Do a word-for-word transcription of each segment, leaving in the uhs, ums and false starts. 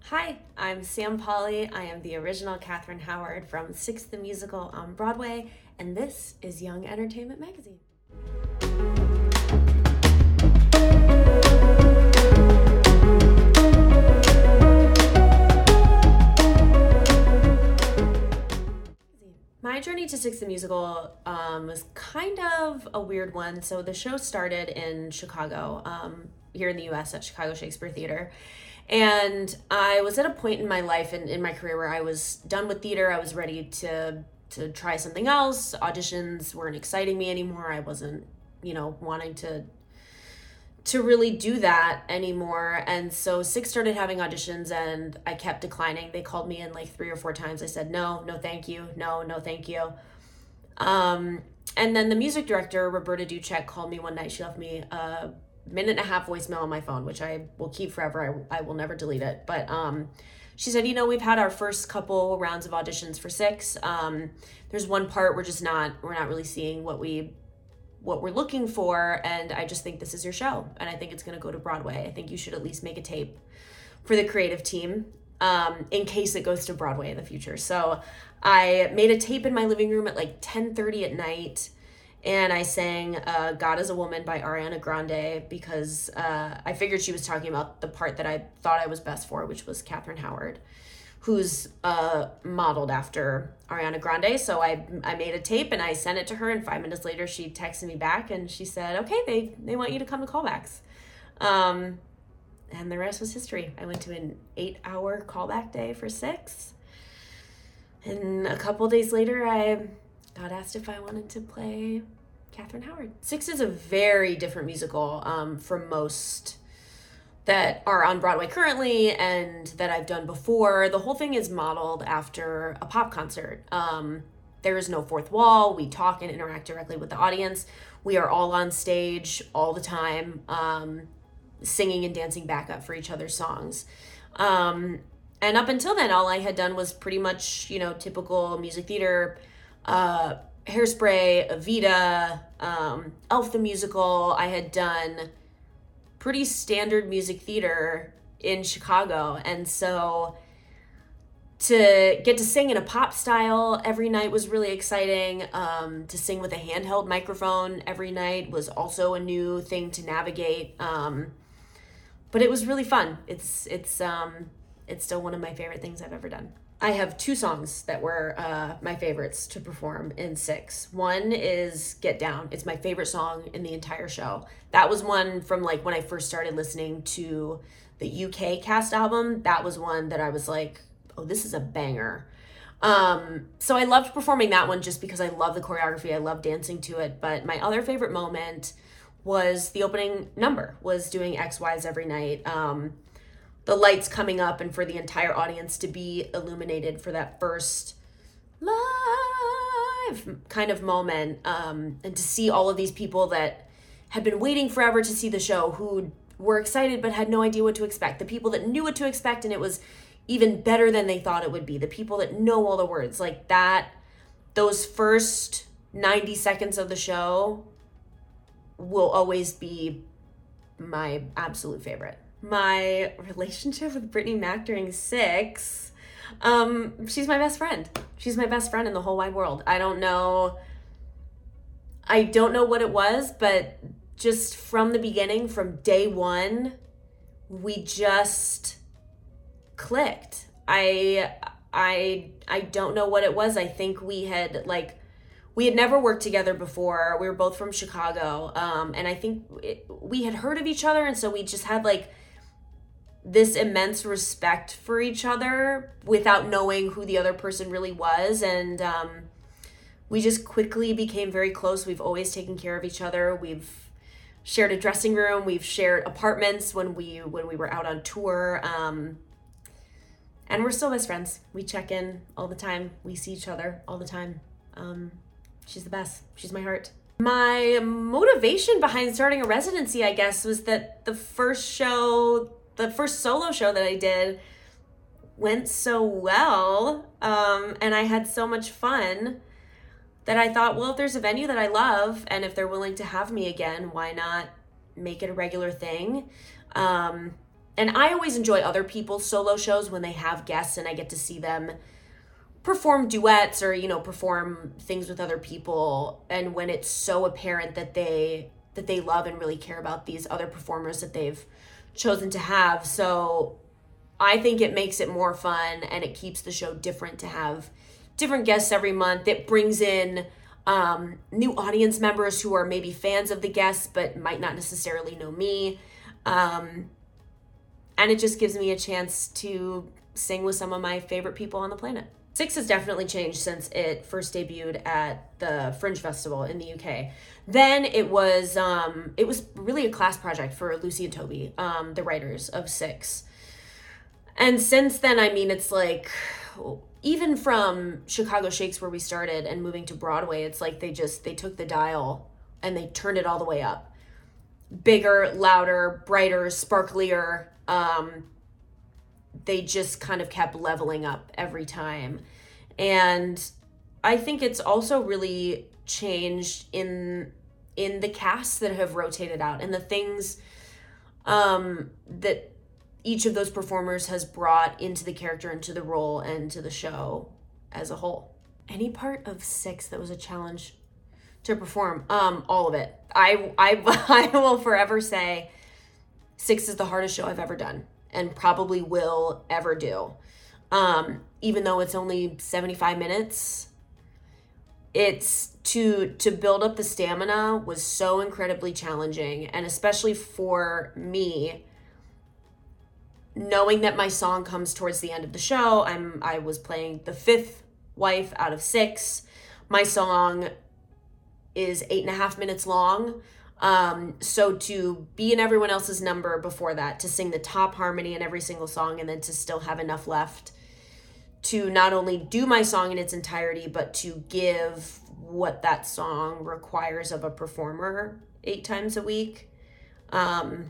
Hi, I'm Sam Polly. I am the original Catherine Howard from Six the Musical on Broadway, and this is Young Entertainment Magazine. My journey to Six the Musical um, was kind of a weird one. So the show started in Chicago, um, here in the U S at Chicago Shakespeare Theater. And I was at a point in my life and in my career where I was done with theater. I was ready to to try something else. Auditions weren't exciting me anymore. I wasn't, you know, wanting to to really do that anymore. And so Six started having auditions and I kept declining. They called me in like three or four times. I said, no, no, thank you. No, no, thank you. Um, and then the music director, Roberta Duchek, called me one night. She left me a minute and a half voicemail on my phone, which I will keep forever. I, I will never delete it. But um, she said, you know, we've had our first couple rounds of auditions for Six. Um, there's one part we're just not, we're not really seeing what we what we're looking for, and I just think this is your show, and I think it's going to go to Broadway. I think you should at least make a tape for the creative team um, in case it goes to Broadway in the future. So I made a tape in my living room at like ten thirty at night, and I sang uh, God is a Woman by Ariana Grande because uh, I figured she was talking about the part that I thought I was best for, which was Catherine Howard, who's uh, modeled after Ariana Grande. So I I made a tape and I sent it to her, and five minutes later she texted me back and she said, okay, they, they want you to come to callbacks. Um, and the rest was history. I went to an eight hour callback day for Six. And a couple days later, I got asked if I wanted to play Catherine Howard. Six is a very different musical um, from most that are on Broadway currently and that I've done before. The whole thing is modeled after a pop concert. Um, there is no fourth wall. We talk and interact directly with the audience. We are all on stage all the time, um, singing and dancing backup for each other's songs. Um, and up until then, all I had done was pretty much, you know, typical music theater, uh, Hairspray, Evita, um, Elf the Musical. I had done pretty standard music theater in Chicago. And so to get to sing in a pop style every night was really exciting. Um, to sing with a handheld microphone every night was also a new thing to navigate. Um, but it was really fun. It's, it's, um, it's still one of my favorite things I've ever done. I have two songs that were uh, my favorites to perform in Six. One is Get Down. It's my favorite song in the entire show. That was one from like when I first started listening to the U K cast album. That was one that I was like, oh, this is a banger. Um, so I loved performing that one just because I love the choreography. I love dancing to it. But my other favorite moment was the opening number, was doing X Ys every night. Um, the lights coming up and for the entire audience to be illuminated for that first live kind of moment. Um, and to see all of these people that had been waiting forever to see the show, who were excited but had no idea what to expect. The people that knew what to expect and it was even better than they thought it would be. The people that know all the words, like that, those first ninety seconds of the show will always be my absolute favorite. My relationship with Brittany Mack during Six, um, she's my best friend. She's my best friend in the whole wide world. I don't know, I don't know what it was, but just from the beginning, from day one, we just clicked. I, I, I don't know what it was. I think we had like, we had never worked together before. We were both from Chicago. Um, and I think it, we had heard of each other. And so we just had like this immense respect for each other without knowing who the other person really was. And um, we just quickly became very close. We've always taken care of each other. We've shared a dressing room. We've shared apartments when we when we were out on tour. Um, and we're still best friends. We check in all the time. We see each other all the time. Um, she's the best. She's my heart. My motivation behind starting a residency, I guess, was that the first show, the first solo show that I did went so well, um, and I had so much fun that I thought, well, if there's a venue that I love and if they're willing to have me again, why not make it a regular thing? Um, and I always enjoy other people's solo shows when they have guests and I get to see them perform duets or, you know, perform things with other people. And when it's so apparent that they that they love and really care about these other performers that they've chosen to have. So I think it makes it more fun and it keeps the show different to have different guests every month. It brings in um, new audience members who are maybe fans of the guests but might not necessarily know me. Um, and it just gives me a chance to sing with some of my favorite people on the planet. Six has definitely changed since it first debuted at the Fringe Festival in the U K. Then it was um, it was really a class project for Lucy and Toby, um, the writers of Six. And since then, I mean, it's like, even from Chicago Shakes where we started and moving to Broadway, it's like they just, they took the dial and they turned it all the way up. Bigger, louder, brighter, sparklier. Um, they just kind of kept leveling up every time. And I think it's also really changed in in the casts that have rotated out and the things um, that each of those performers has brought into the character, into the role, and to the show as a whole. Any part of Six that was a challenge to perform? Um, all of it. I, I, I will forever say Six is the hardest show I've ever done and probably will ever do. Um, even though it's only seventy-five minutes, it's to to build up the stamina was so incredibly challenging, and especially for me, knowing that my song comes towards the end of the show. I'm I was playing the fifth wife out of six. My song is eight and a half minutes long. Um, so to be in everyone else's number before that, to sing the top harmony in every single song, and then to still have enough left to not only do my song in its entirety, but to give what that song requires of a performer eight times a week. Um,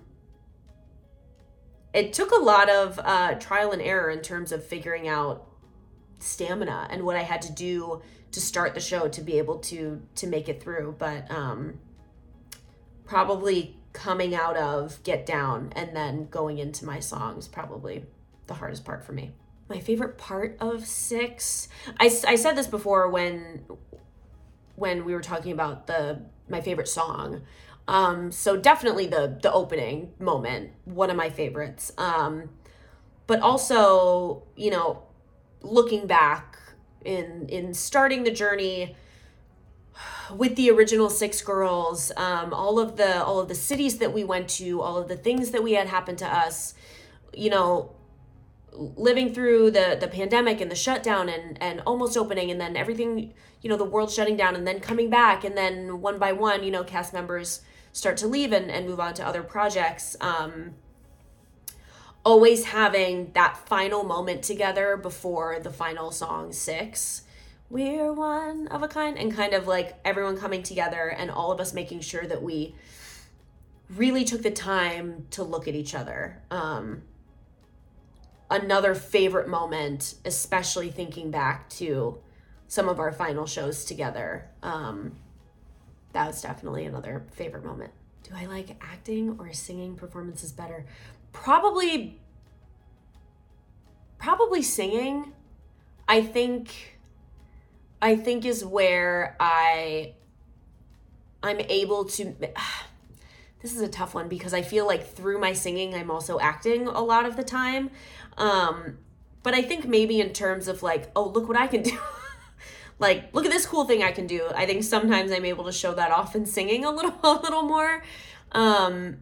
it took a lot of uh, trial and error in terms of figuring out stamina and what I had to do to start the show to be able to to make it through. But um, probably coming out of Get Down and then going into my songs, probably the hardest part for me. My favorite part of Six, I, I said this before when when we were talking about the my favorite song. Um, so definitely the the opening moment, one of my favorites. Um, but also, you know, looking back in in starting the journey with the original Six Girls, um, all of the all of the cities that we went to, all of the things that we had happen to us, you know, living through the the pandemic and the shutdown and and almost opening, and then everything, you know, the world shutting down and then coming back, and then one by one, you know, cast members start to leave and, and move on to other projects. Um, always having that final moment together before the final song, Six. We're one of a kind, and kind of like everyone coming together and all of us making sure that we really took the time to look at each other. Um, another favorite moment, especially thinking back to some of our final shows together. Um, that was definitely another favorite moment. Do I like acting or singing performances better? Probably, probably singing. I think, I think is where I, I'm able to, this is a tough one because I feel like through my singing, I'm also acting a lot of the time. Um, but I think maybe in terms of like, oh, look what I can do. Like, look at this cool thing I can do. I think sometimes I'm able to show that off in singing a little, a little more. Um,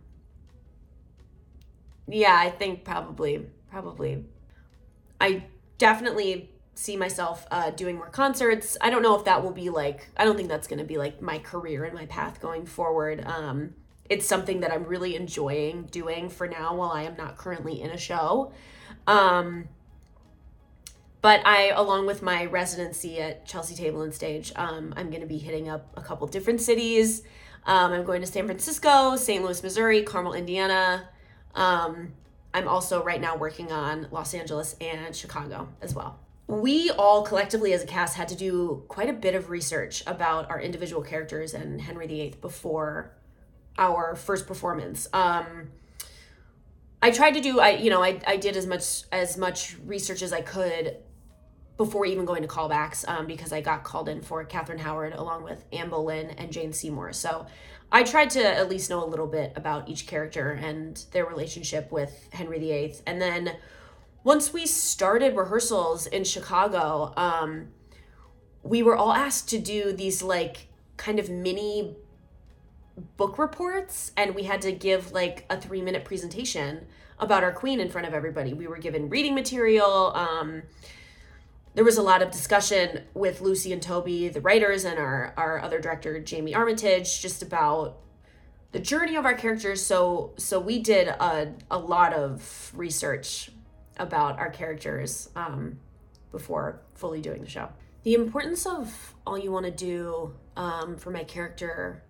yeah, I think probably, probably. I definitely see myself uh, doing more concerts. I don't know if that will be like, I don't think that's going to be like my career and my path going forward. Um, it's something that I'm really enjoying doing for now while I am not currently in a show. Um, But I, along with my residency at Chelsea Table and Stage, um, I'm going to be hitting up a couple different cities. Um, I'm going to San Francisco, Saint Louis, Missouri, Carmel, Indiana. Um, I'm also right now working on Los Angeles and Chicago as well. We all collectively as a cast had to do quite a bit of research about our individual characters and Henry the Eighth before our first performance. Um, I tried to do, I you know, I, I did as much as much research as I could before even going to callbacks, um, because I got called in for Catherine Howard along with Anne Boleyn and Jane Seymour. So I tried to at least know a little bit about each character and their relationship with Henry the Eighth. And then once we started rehearsals in Chicago, um, we were all asked to do these like kind of mini book reports, and we had to give like a three minute presentation about our queen in front of everybody. We were given reading material. Um, there was a lot of discussion with Lucy and Toby, the writers, and our, our other director, Jamie Armitage, just about the journey of our characters. So, so we did a, a lot of research about our characters um, before fully doing the show. The importance of All You Want to Do um, for my character,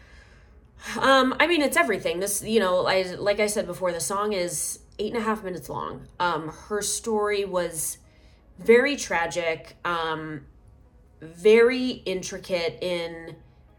um, I mean, it's everything. This, you know, I, like I said before, the song is eight and a half minutes long. Um, her story was very tragic, um, very intricate in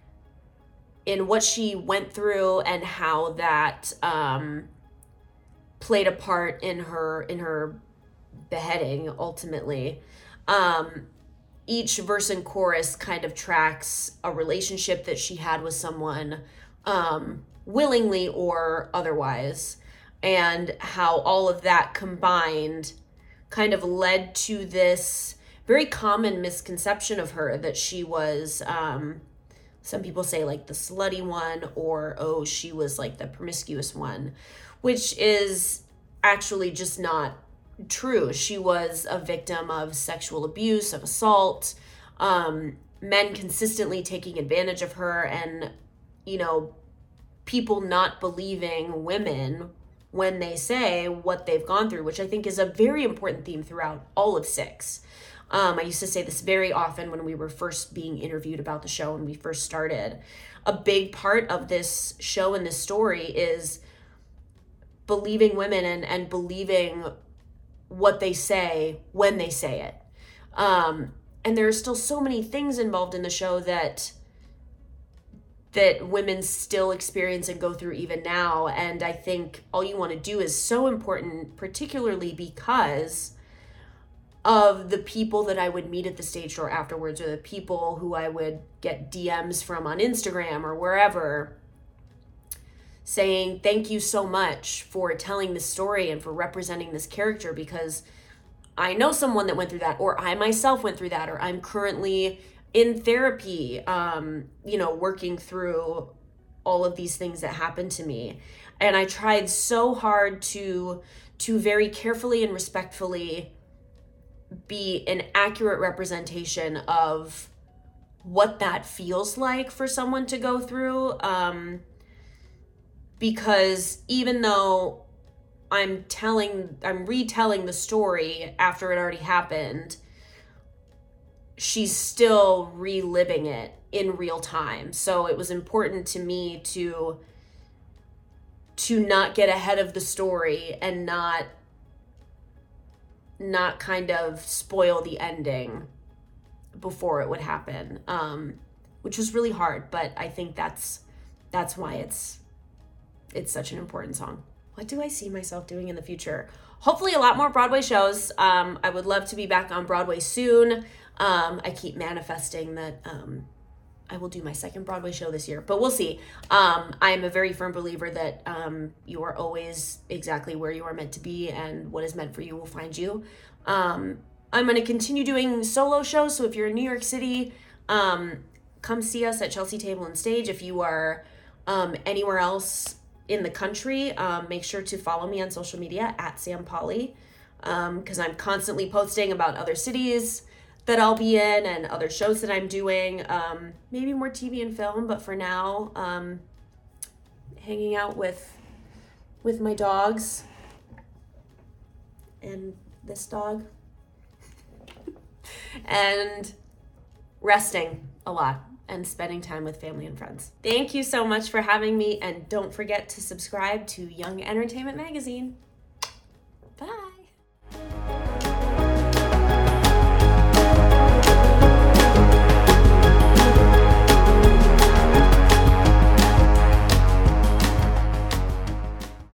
in what she went through and how that um, played a part in her in her beheading ultimately. Um, each verse and chorus kind of tracks a relationship that she had with someone, um, willingly or otherwise, and how all of that combined kind of led to this very common misconception of her that she was, um, some people say like the slutty one, or, oh, she was like the promiscuous one, which is actually just not true. She was a victim of sexual abuse, of assault, um, men consistently taking advantage of her, and, you know, people not believing women when they say what they've gone through, which I think is a very important theme throughout all of Six. Um, I used to say this very often when we were first being interviewed about the show and we first started. A big part of this show and this story is believing women and, and believing what they say when they say it. Um, and there are still so many things involved in the show that that women still experience and go through even now. And I think All You Want to Do is so important, particularly because of the people that I would meet at the stage door afterwards, or the people who I would get D Ms from on Instagram or wherever, saying thank you so much for telling this story and for representing this character, because I know someone that went through that, or I myself went through that, or I'm currently in therapy, um, you know, working through all of these things that happened to me. And I tried so hard to, to very carefully and respectfully be an accurate representation of what that feels like for someone to go through. Um, because even though I'm telling, I'm retelling the story after it already happened, she's still reliving it in real time. So it was important to me to to not get ahead of the story and not not kind of spoil the ending before it would happen, um, which was really hard. But I think that's that's why it's it's such an important song. What do I see myself doing in the future? Hopefully a lot more Broadway shows. Um, I would love to be back on Broadway soon. Um, I keep manifesting that um, I will do my second Broadway show this year, but we'll see. Um, I am a very firm believer that um, you are always exactly where you are meant to be, and what is meant for you will find you. Um, I'm going to continue doing solo shows, so if you're in New York City, um, come see us at Chelsea Table and Stage. If you are um, anywhere else in the country, um, make sure to follow me on social media at Sam Polly, because um, I'm constantly posting about other cities that I'll be in and other shows that I'm doing, um, maybe more T V and film, but for now, um, hanging out with with my dogs and this dog and resting a lot and spending time with family and friends. Thank you so much for having me, and don't forget to subscribe to Young Entertainment Magazine. Bye.